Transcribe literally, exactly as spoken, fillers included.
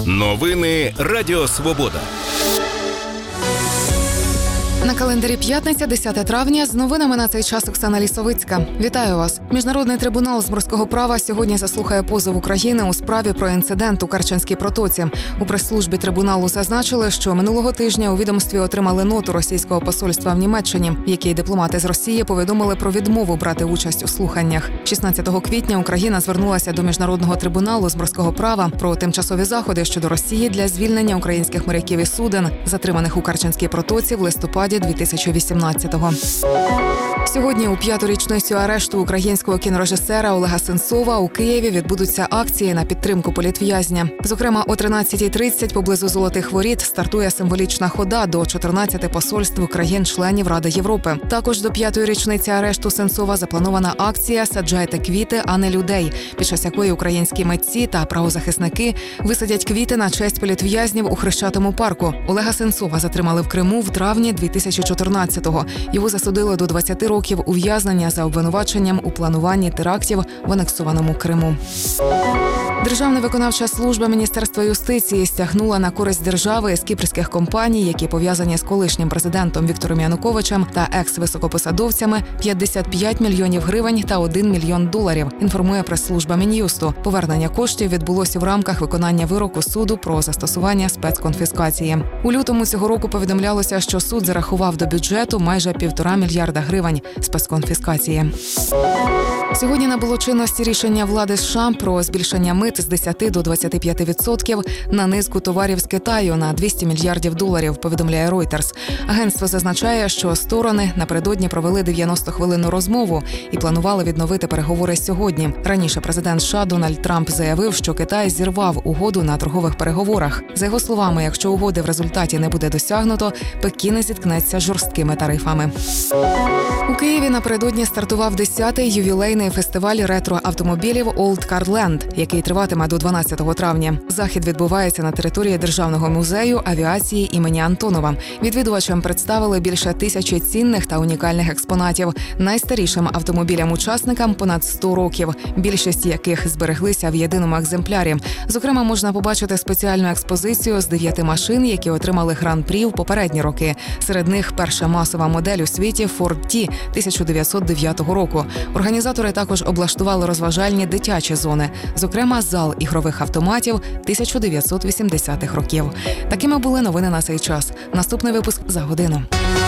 Новини Радіо Свобода. На календарі п'ятниця, десяте травня. З новинами на цей час Оксана Лісовицька. Вітаю вас. Міжнародний трибунал з морського права сьогодні заслухає позов України у справі про інцидент у Керченській протоці. У прес-службі трибуналу зазначили, що минулого тижня у відомстві отримали ноту російського посольства в Німеччині, в якій дипломати з Росії повідомили про відмову брати участь у слуханнях. шістнадцятого квітня Україна звернулася до Міжнародного трибуналу з морського права про тимчасові заходи щодо Росії для звільнення українських моряків і суден, затриманих у Керченській протоці в листопаді дві тисячі вісімнадцятого. Сьогодні у п'яту річницю арешту українського кінорежисера Олега Сенцова у Києві відбудуться акції на підтримку політв'язня. Зокрема, о тринадцятій тридцять поблизу Золотих Воріт стартує символічна хода до чотирнадцяти посольств країн-членів Ради Європи. Також до п'ятої річниці арешту Сенцова запланована акція «Саджайте квіти, а не людей», під час якої українські митці та правозахисники висадять квіти на честь політв'язнів у Хрещатому парку. Олега Сенцова затримали в Криму в травні дві тисячі чотирнадцятого. Його засудили до двадцяти років ув'язнення за обвинуваченням у плануванні терактів в анексованому Криму. Державна виконавча служба Міністерства юстиції стягнула на користь держави з кіпрських компаній, які пов'язані з колишнім президентом Віктором Януковичем та екс-високопосадовцями, п'ятдесят п'ять мільйонів гривень та один мільйон доларів, інформує прес-служба Мін'юсту. Повернення коштів відбулося в рамках виконання вироку суду про застосування спецконфіскації. У лютому цього року повідомлялося, що суд зарахував до бюджету майже півтора мільярда гривень спецконфіскації. Сьогодні набуло чинності рішення влади США про збільшення мит з десяти до двадцяти п'яти відсотків на низку товарів з Китаю на двісті мільярдів доларів, повідомляє Reuters. Агентство зазначає, що сторони напередодні провели дев'яностохвилинну розмову і планували відновити переговори сьогодні. Раніше президент США Дональд Трамп заявив, що Китай зірвав угоду на торгових переговорах. За його словами, якщо угоди в результаті не буде досягнуто, Пекін зіткнеться з жорсткими тарифами. У Києві напередодні стартував десятий ювілейний фестиваль ретро-автомобілів Old Car Land, який триватиме до дванадцятого травня. Захід відбувається на території Державного музею авіації імені Антонова. Відвідувачам представили більше тисячі цінних та унікальних експонатів. Найстарішим автомобілям-учасникам понад сто років, більшість яких збереглися в єдиному екземплярі. Зокрема, можна побачити спеціальну експозицію з дев'яти машин, які отримали гран-прі в попередні роки. Серед них перша масова модель у світі Ford T тисяча дев'ятсот дев'ятого року. Організатори також облаштували розважальні дитячі зони, зокрема зал ігрових автоматів тисяча дев'ятсот вісімдесятих років. Такими були новини на цей час. Наступний випуск за годину.